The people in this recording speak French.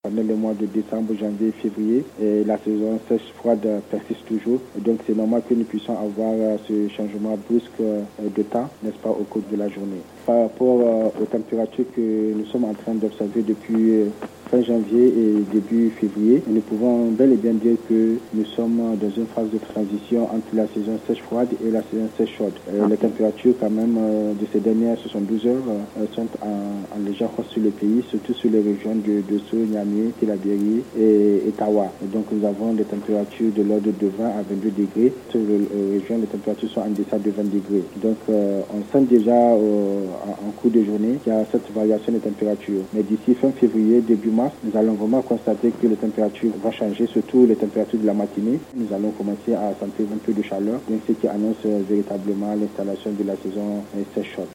pendant les mois de décembre, janvier, février. Et la saison sèche-froide persiste toujours. Et donc c'est normal que nous puissions avoir ce changement brusque de temps, n'est-ce pas, au cours de la journée. Par rapport aux températures que nous sommes en train d'observer depuis fin janvier et début février, nous pouvons bel et bien dire que nous sommes dans une phase de transition entre la saison sèche-froide et la saison sèche-chaude. Les températures quand même de ces dernières 72 heures sont en légère hausse sur le pays, surtout sur les régions de Dosso, Niamey, Tillabéri et Tawa. Et donc nous avons des températures de l'ordre de 20 à 22 degrés. Sur les régions, les températures sont en deçà de 20 degrés. Donc on sent déjà en cours de journée qu'il y a cette variation de température. Mais d'ici fin février, début mars, nous allons vraiment constater que les températures vont changer, surtout les températures de la matinée. Nous allons commencer à sentir un peu de chaleur, donc ce qui annonce véritablement l'installation de la saison sèche-chaude.